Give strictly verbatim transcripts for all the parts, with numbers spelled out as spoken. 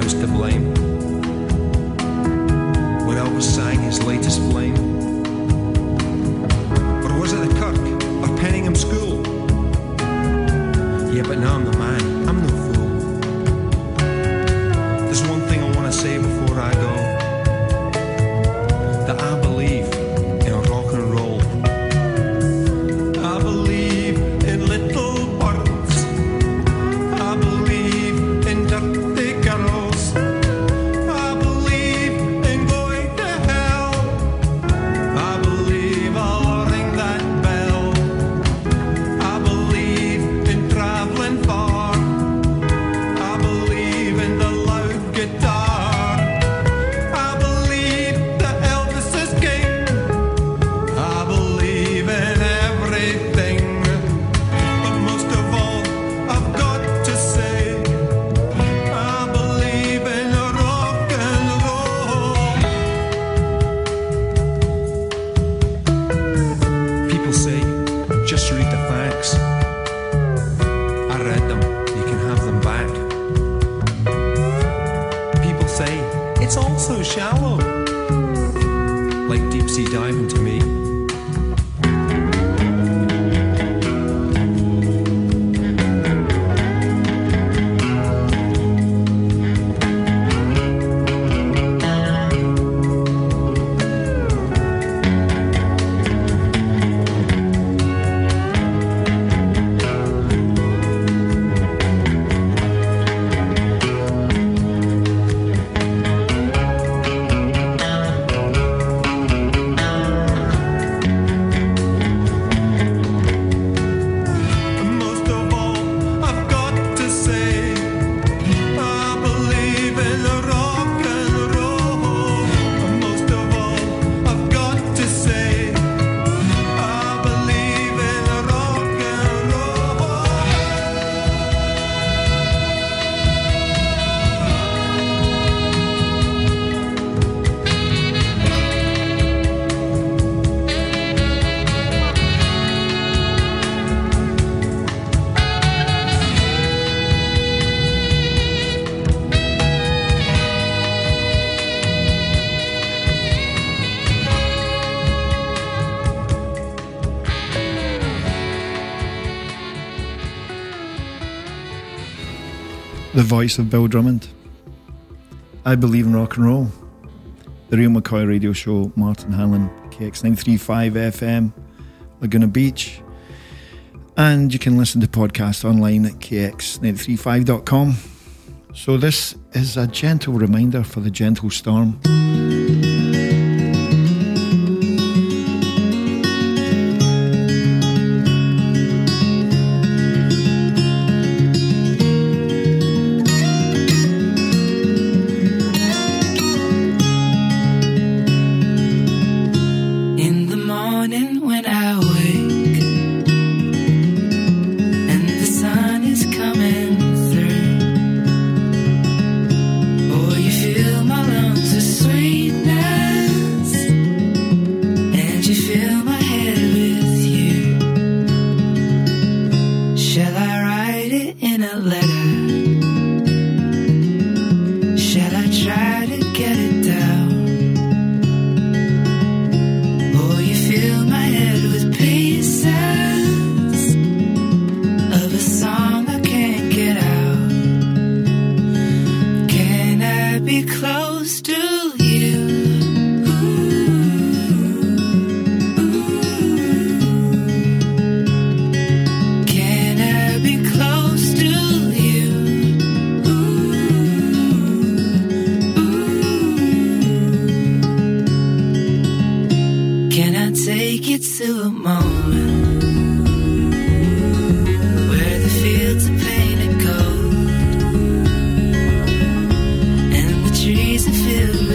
who's to blame? When Elvis sang his latest flame? Or was it the Kirk or Penningham School? Yeah, but now I'm the man, I'm no fool. There's one thing I want to say before I go, that I believe in a rock and roll. I believe in little birds, I believe in dirty girls, I believe in going to hell, I believe I'll ring that bell, I believe in travelling far, I believe in the loud guitar, I believe that Elvis is king, I believe in everything, but most of all I've got to say, I believe in rock and roll. People say, just read the facts. I read them, you can have them back. People say, it's all so shallow, like deep sea diving to me. Most of all, I've got to say, I believe in rock and roll. Most of all, I've got to say, I believe in rock and roll. The voice of Bill Drummond. I believe in rock and roll. The Real McCoy Radio Show, Martin Hanlon, K X nine thirty-five F M, Laguna Beach. And you can listen to podcasts online at k x nine thirty-five dot com. So this is a gentle reminder for the gentle storm. In the morning when I wake and the sun is coming through, oh, you fill my lungs with sweetness and you fill my head with you. Shall I write it in a letter? Shall I try to get it down? Oh, you fill my head with pieces of a song I can't get out. Can I be close to you? Can I be close to you? Can I take you to a moment where the fields are painted gold and the trees are filled with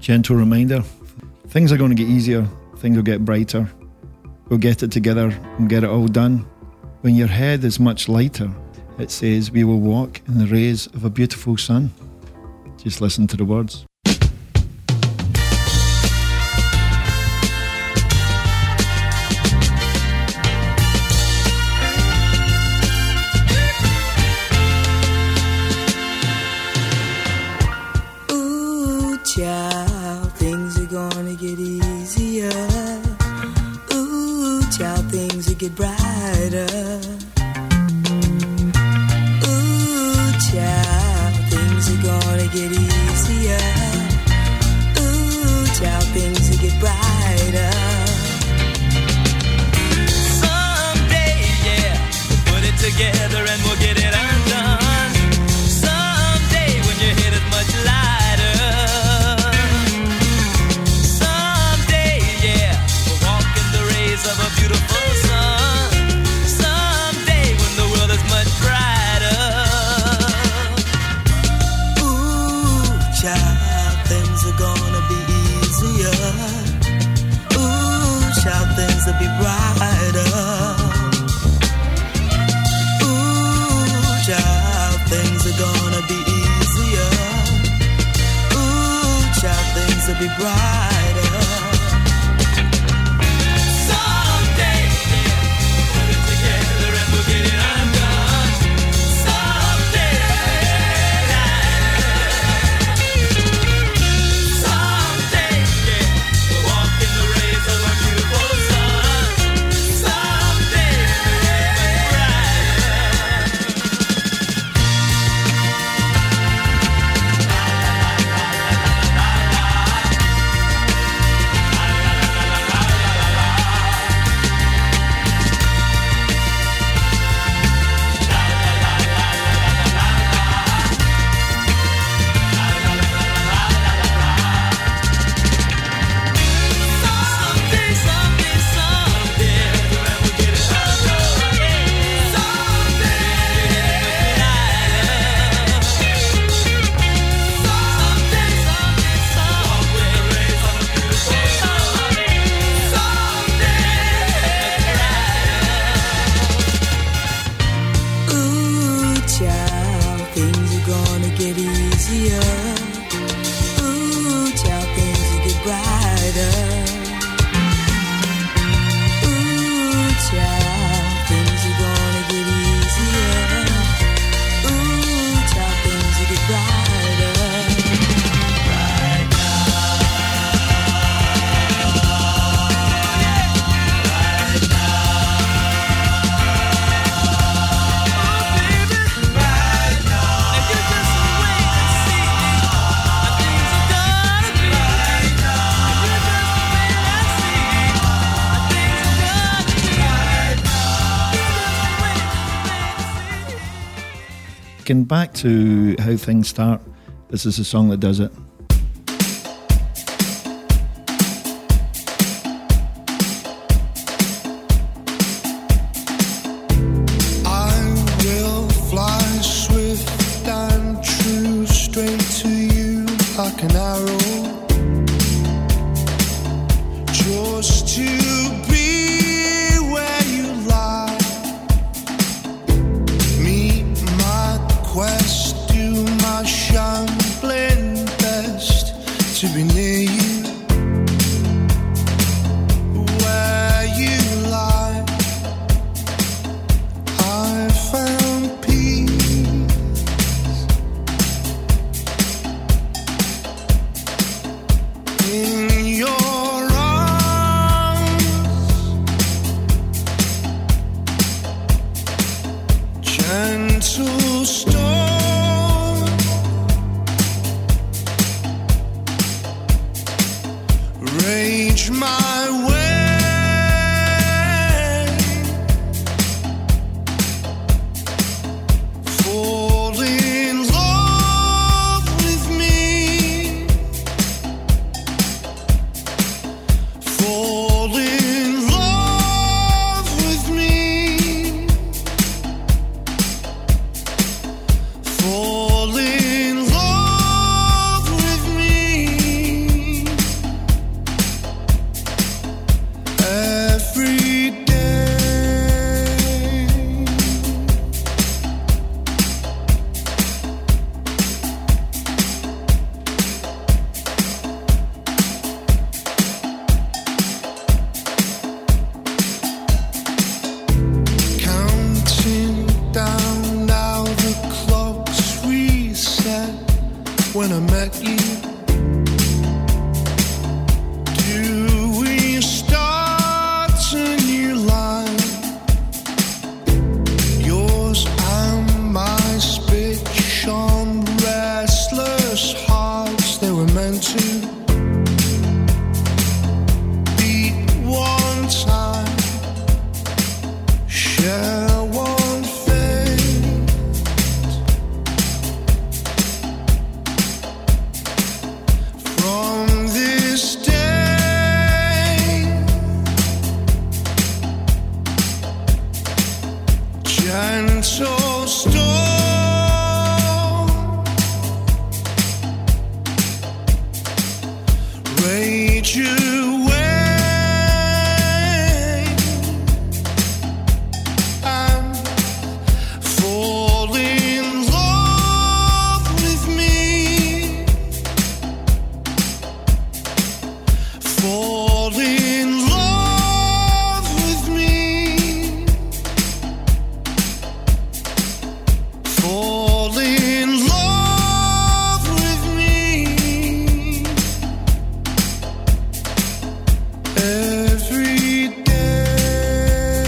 gentle reminder. Things are going to get easier. Things will get brighter. We'll get it together and get it all done. When your head is much lighter, it says we will walk in the rays of a beautiful sun. Just listen to the words. Ooh, child, things are gonna get easier. Ooh, child, things will get brighter. Ooh, child, things are gonna get easier. Ooh, child, things will get brighter. Someday, yeah, we'll put it together and we'll get it undone. Someday, when your head is much lighter. Someday, yeah, we'll walk in the rays of a beautiful sun. Someday, when the world is much brighter. Ooh, child, things are gonna be easier. Ooh, child, things will be brighter. Ooh, child, things are gonna be easier. Ooh, child, things will be brighter. Someday, yeah, we'll put it together and we'll get it undone. Someday, someday, yeah, we'll walk in the rays of a beautiful sun. Someday, someday, someday, someday, we'll get it undone. Someday, someday, someday, someday, rays of a beautiful sun. Someday, ooh, child, things are gonna get easier. Ooh, child, things will get brighter. Ooh, child, things are gonna get easier. Ooh, child, things will get brighter. Right now. Right now. Oh, baby. Right now. And you just wait and see how things are gonna be. Right now. And you just wait and see how things are gonna be. Right now. You just wait and see. Getting back to how things start, this is a song that does it. I will fly swift and true straight to you like an arrow. Just to be where you lie. Meet my quest, do my shambling best to be near you. Where you lie, I found peace in your arms. Gentle storm, rage my way. Fall in love with me. Fall in love with me. Fall in love with me. fade you away. I'm falling in love with me. Fall in love with me. Fall in love with me. Every day.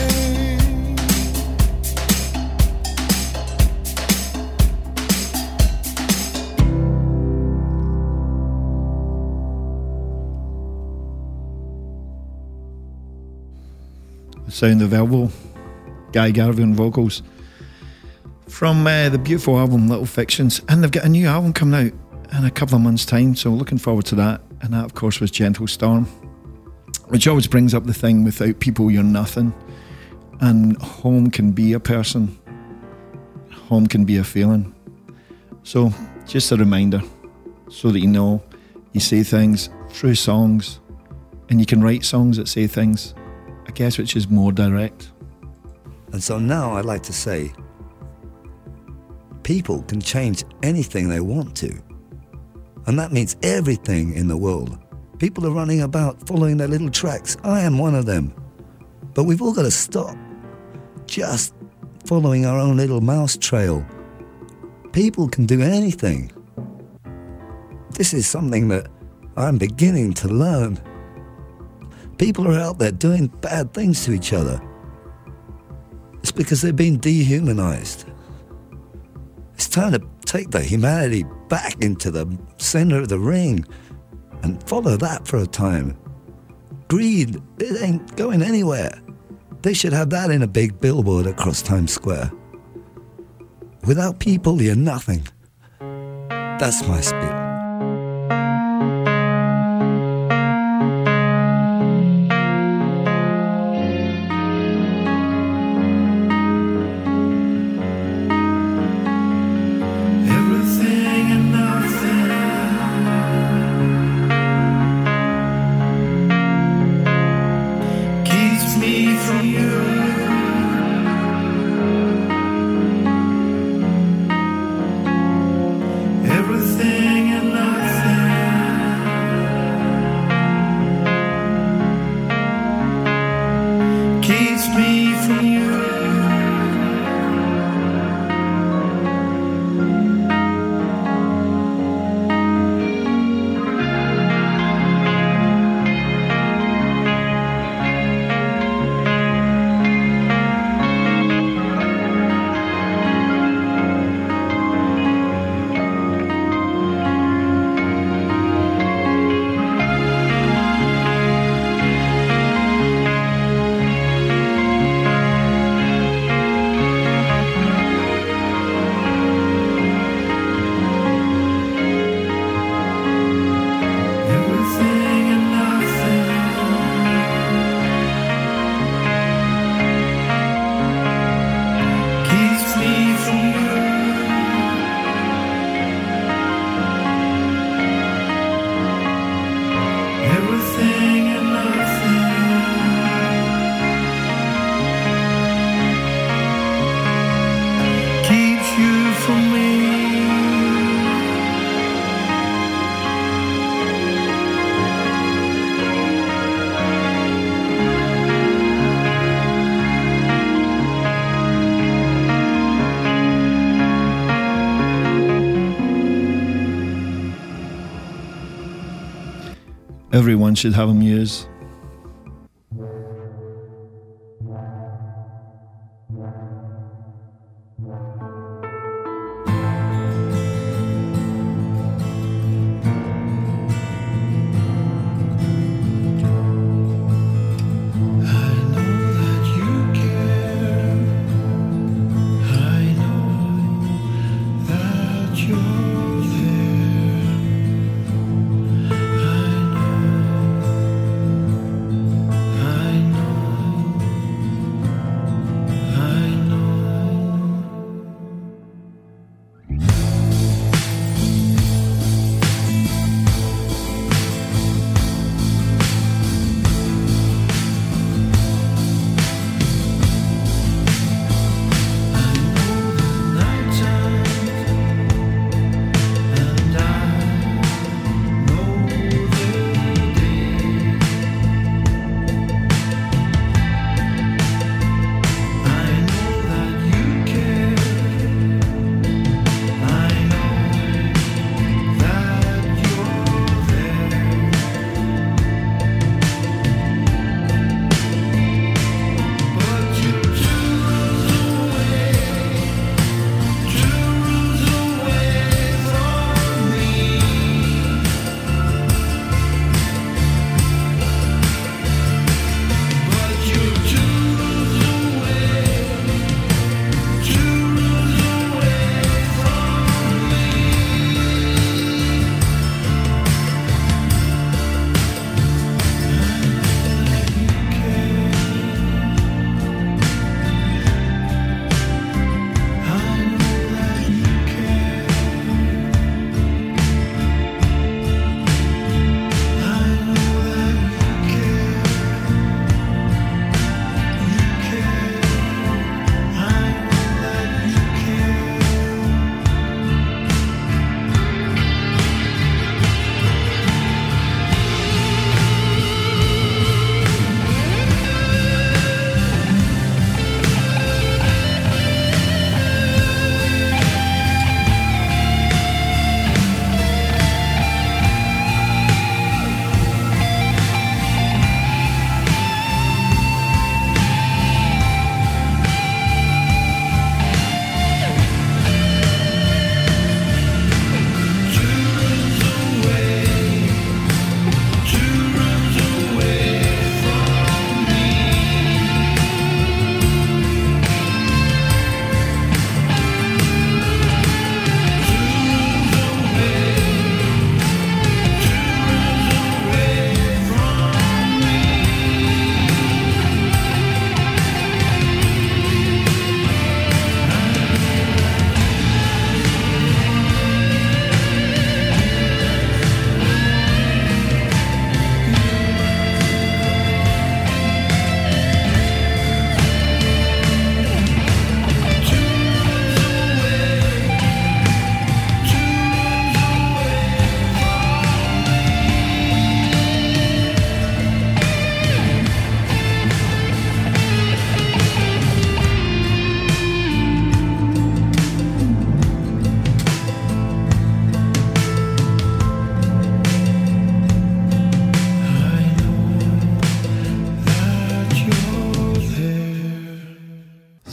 The sound of Elbow, Guy Garvey on vocals, from uh, the beautiful album Little Fictions, and they've got a new album coming out in a couple of months' time, so looking forward to that. And that, of course, was Gentle Storm, which always brings up the thing, without people you're nothing, and home can be a person, home can be a feeling. So just a reminder, so that you know, you say things through songs, and you can write songs that say things, I guess, which is more direct. And so now I'd like to say, people can change anything they want to. And that means everything in the world. People are running about following their little tracks. I am one of them. But we've all got to stop just following our own little mouse trail. People can do anything. This is something that I'm beginning to learn. People are out there doing bad things to each other. It's because they're being dehumanized. It's time to take the humanity back into the center of the ring and follow that for a time. Greed, it ain't going anywhere. They should have that in a big billboard across Times Square. Without people, you're nothing. That's my spirit. Everything and nothing keeps me from you. Everything and nothing keeps me from you. Everything and nothing keeps me from you. Everything and nothing keeps you from me. Everyone should have a muse. You're there. I know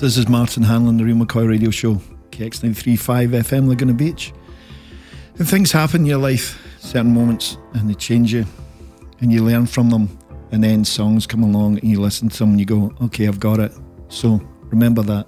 This is Martin Hanlon, the Real McCoy Radio Show, K X ninety-three point five F M, Laguna Beach. And things happen in your life, certain moments, and they change you, and you learn from them, and then songs come along and you listen to them and you go, okay, I've got it. So remember that.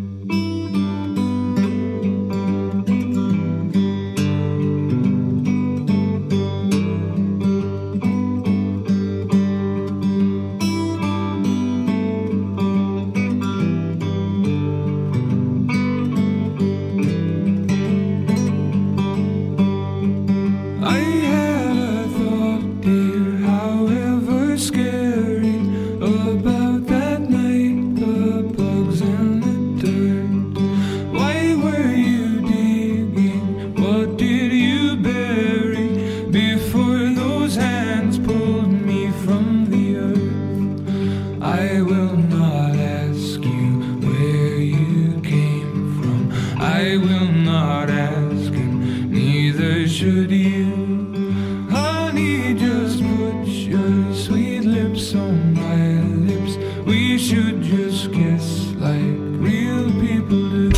I had a thought, dear, however scary, about that night, the bugs in the dirt. Why were you digging? What did you bury before those hands pulled me from the earth? I will not ask you where you came from. I will not ask, and neither should you. Honey, just put your sweet lips on my lips. We should just kiss like real people do.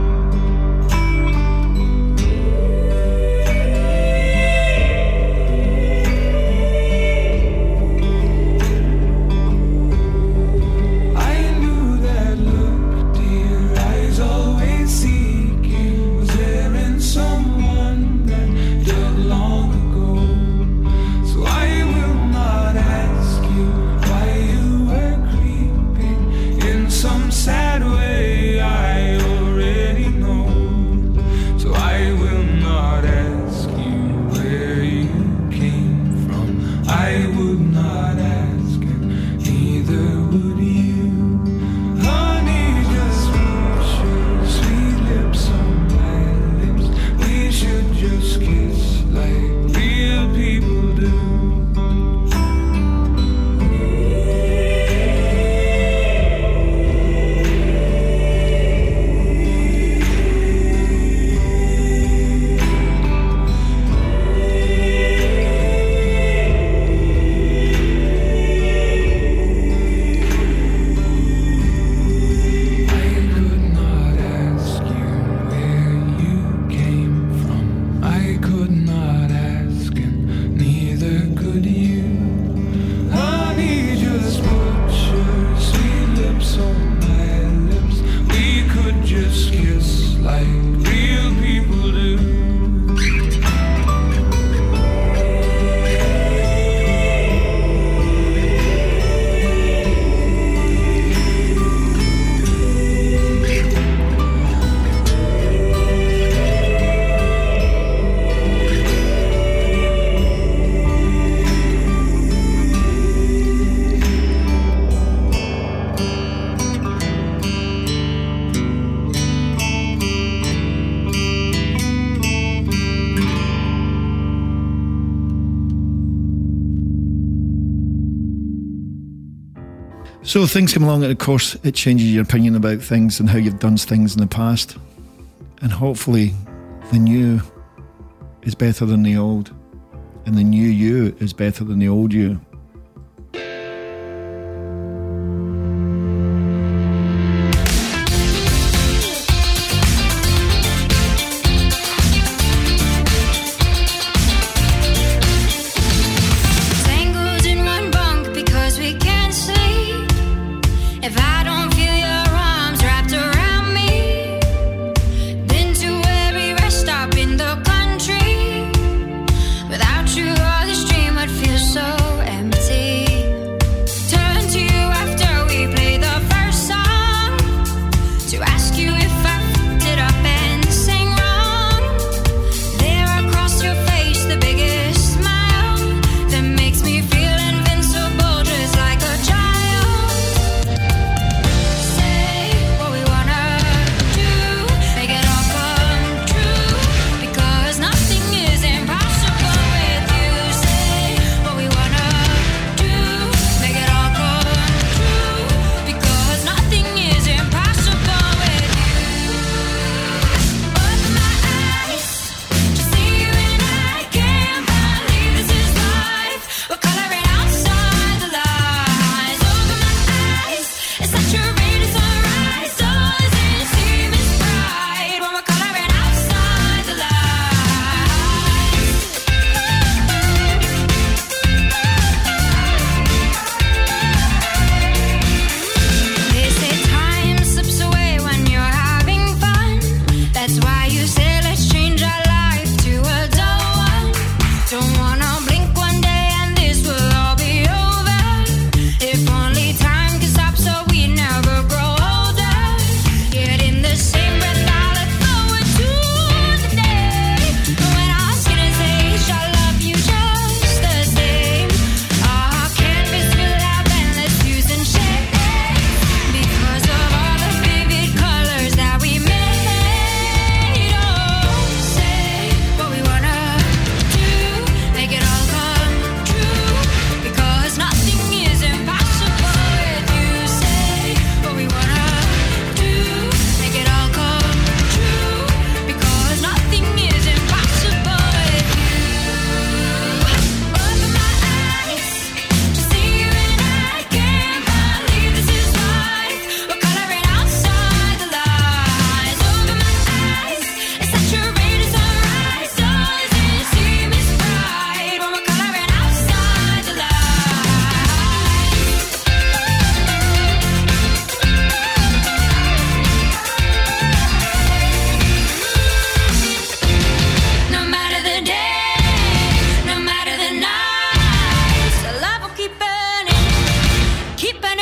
I knew that look, dear, eyes always seeking. Was there in someone that died long ago? So I will not ask you why you were creeping in some sad way. I already know. So I will not ask you where you came from. I would not ask, and neither would you. Honey, just put your sweet lips on my lips. We should just kiss like real people do. I could not ask you where you came from. I could not ask, and neither could you. Honey, just put your sweet lips on my lips. We could just kiss like real people do. So things come along, and of course it changes your opinion about things and how you've done things in the past. And hopefully the new is better than the old, and the new you is better than the old you. Tangled in one bunk because we can't sleep. If I don't feel your arms wrapped around me, been to every rest stop in the country. Without you, all this dream would feel so empty.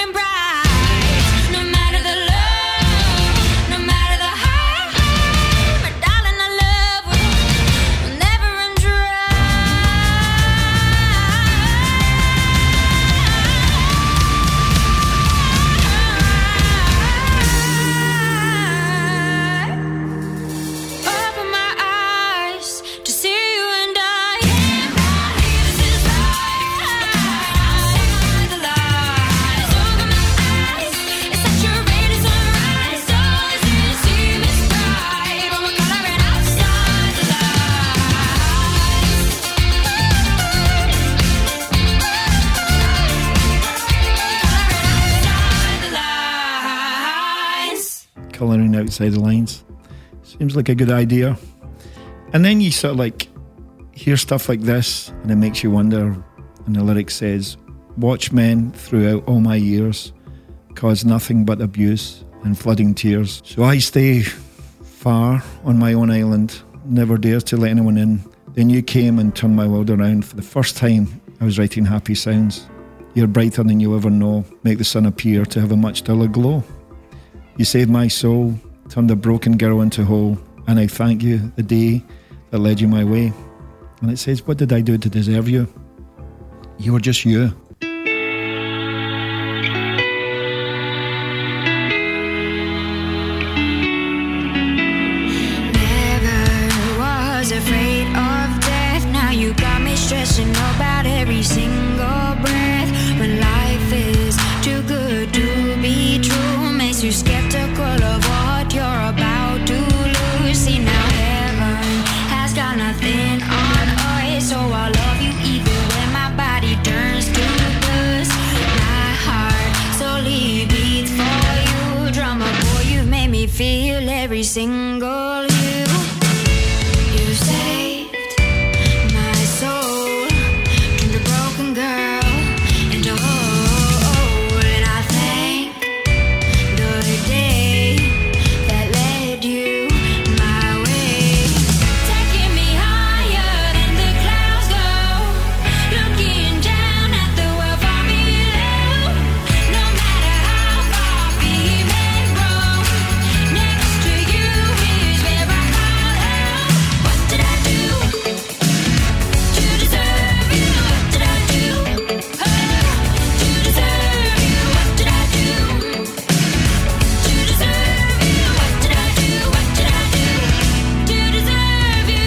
burning bright. No matter the low, no matter the high, my darling, our love will never run dry. Open my eyes to see you and I. This is light, the lies. Open my eyes, it's saturated sunrise. So easy to see this bright, but we're coloring outside the lines. Colouring outside the lines. Seems like a good idea. And then you sort of like hear stuff like this and it makes you wonder. And the lyric says, watch men throughout all my years cause nothing but abuse and flooding tears. So I stay far on my own island, never dare to let anyone in. Then you came and turned my world around. For the first time, I was writing happy sounds. You're brighter than you'll ever know, make the sun appear to have a much duller glow. You saved my soul, turned a broken girl into whole, and I thank you the day that led you my way. And it says, what did I do to deserve you? You were just you. Never was afraid of death. Now you got me stressing about every single breath. When life is too good to be true, makes you skeptical of what you're about to lose. See, now heaven has got nothing on us, so I'll love you even when my body turns to dust. My heart slowly beats for you. Drama boy, you made me feel every single you. You saved my soul, turned a broken girl into whole, and I thank the day that led you my way. Taking me higher than the clouds go, looking down at the world from below. No matter how far we may roam, next to you is where I call home. What did I do to deserve you? What did I do oh, to deserve you? What did I do to deserve you? What did I do? What did I do to deserve you?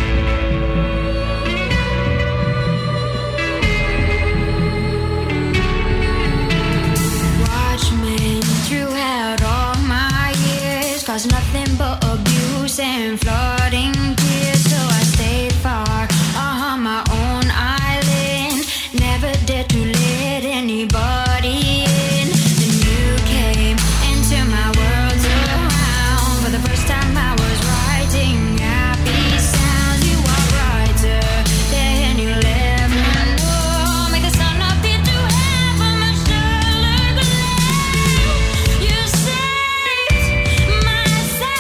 Watchmen throughout all my years cause nothing but abuse and flooding tears. So I stayed far on my own island, never dared to let anybody in. Then you came into my world around. For the first time I was writing happy sounds. You are brighter than you'll ever know. Make the sun appear to have a much duller glow. You saved my soul,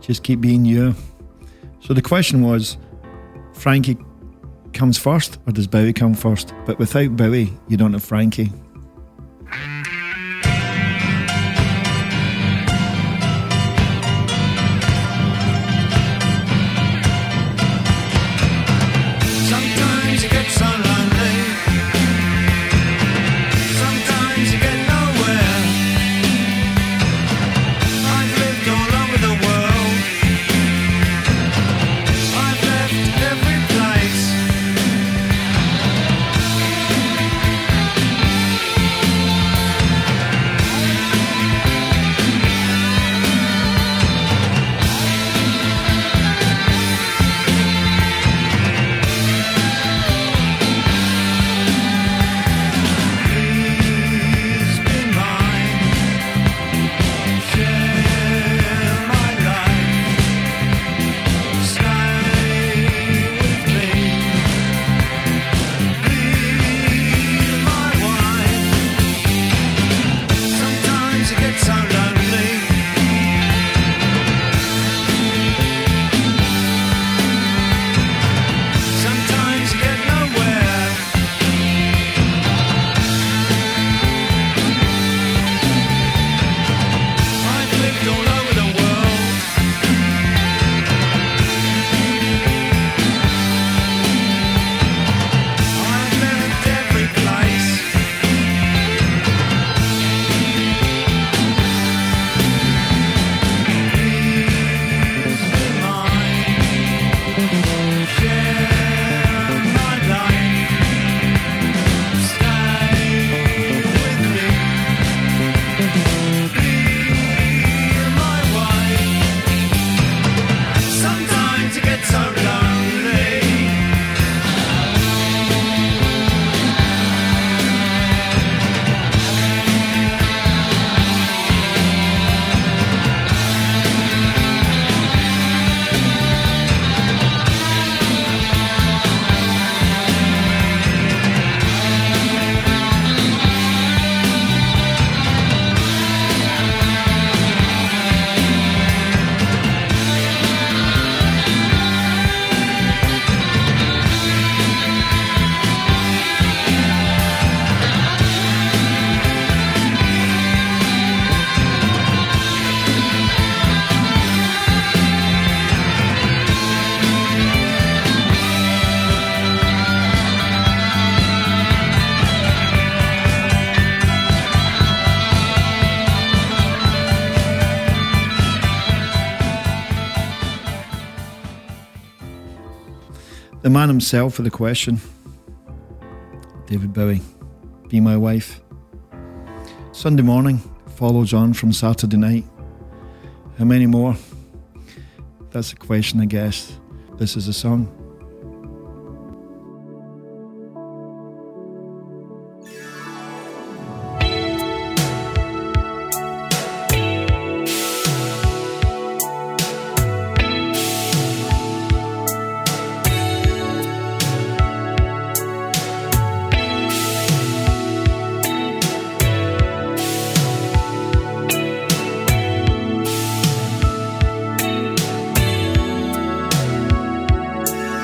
Just keep being you. So the question was, Frankie comes first or does Bowie come first? But without Bowie, you don't have Frankie. Sometimes you get so lonely. Sometimes you get nowhere. I've lived all over the world. I've left every place. Please be mine. Share my life. Stay with me. Be my wife. Sometimes you get so lonely. Sometimes you get nowhere. I've lived all over the world. I've left every place. Please be mine. Share my life. Stay with me. Be my wife. Sometimes you get so lonely. The man himself for the question, David Bowie, Be My Wife. Sunday morning follows on from Saturday night. How many more? That's the question, I guess. This is a song. Sometimes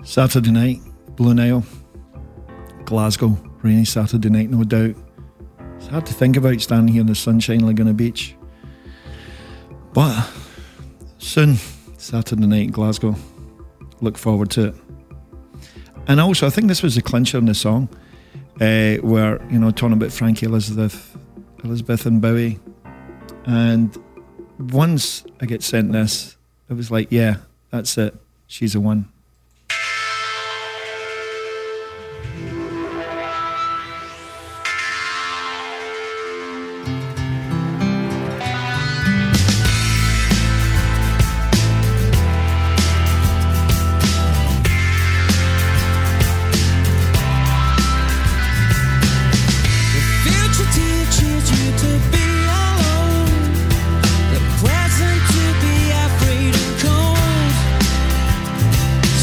Saturday night, Blue Nile, Glasgow, rainy Saturday night, no doubt. It's hard to think about standing here in the sunshine Laguna Beach. But soon, Saturday night in Glasgow. Look forward to it. And also, I think this was the clincher in the song, uh, where, you know, talking about Frankie Elizabeth, Elizabeth and Bowie. And once I get sent this, it was like, yeah, that's it. She's the one. Future teaches you to be alone, the present to be afraid and cold.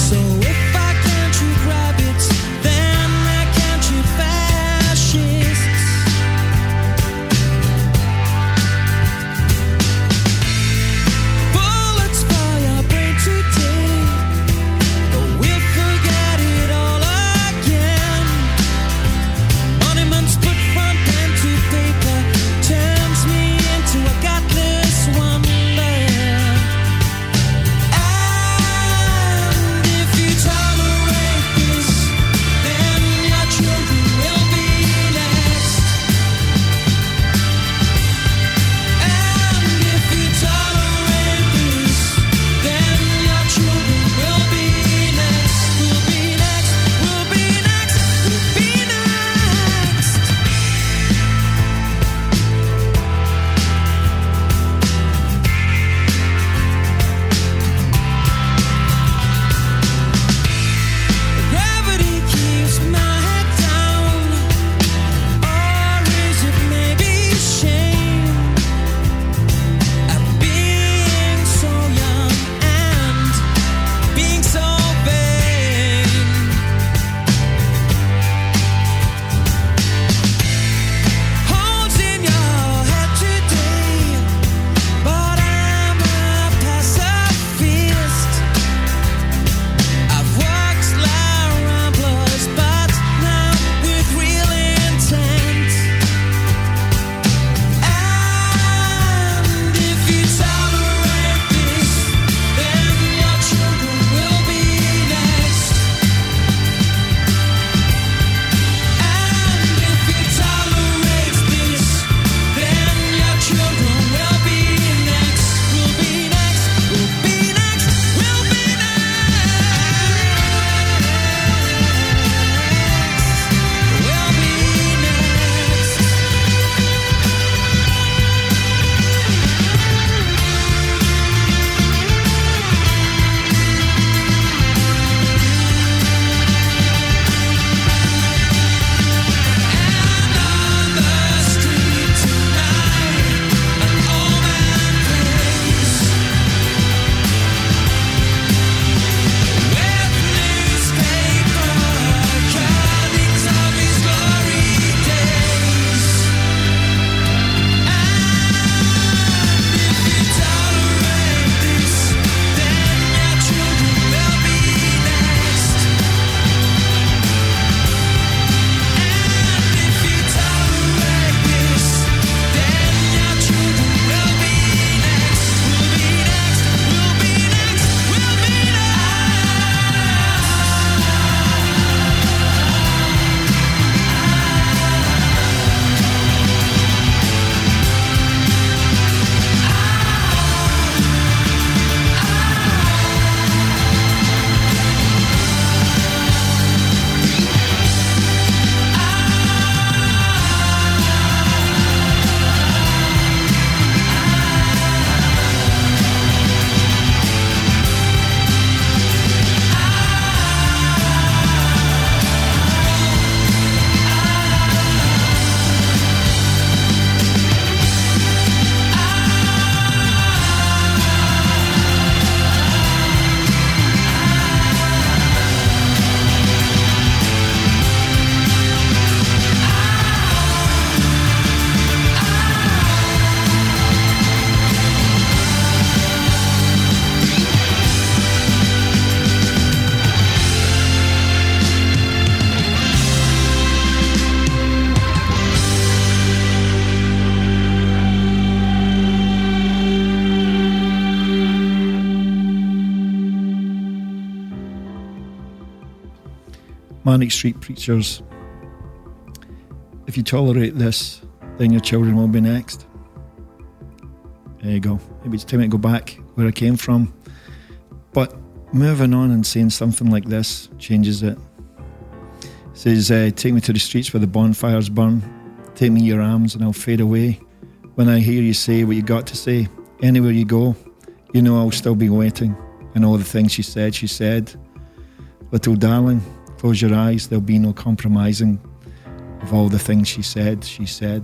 Manic Street Preachers. If you tolerate this, then your children will be next. There you go. Maybe it's time to go back where I came from. But moving on and saying something like this changes it. It says, uh, take me to the streets where the bonfires burn. Take me in your arms and I'll fade away. When I hear you say what you got to say, anywhere you go, you know I'll still be waiting. And all the things she said, she said. Little darling, close your eyes, there'll be no compromising of all the things she said, she said.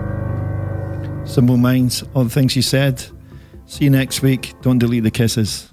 Simple Minds, all the things you said. See you next week. Don't delete the kisses.